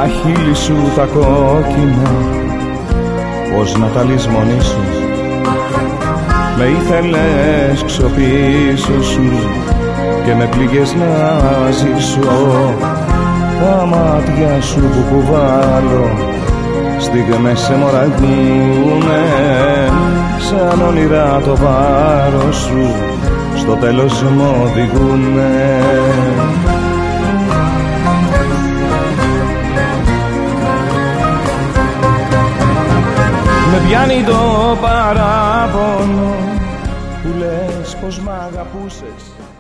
τα χείλη σου τα κόκκινα, πώς να τα λησμονήσεις. Με ήθελες ξοπίσω σου και με πληγές να ζήσω. Τα μάτια σου που κουβάλω στιγμές αιμορραγούνε, σαν όνειρα το βάρος σου στο τέλος μου οδηγούνε. Με πιάνει το παράπονο που λες πως μ' αγαπούσες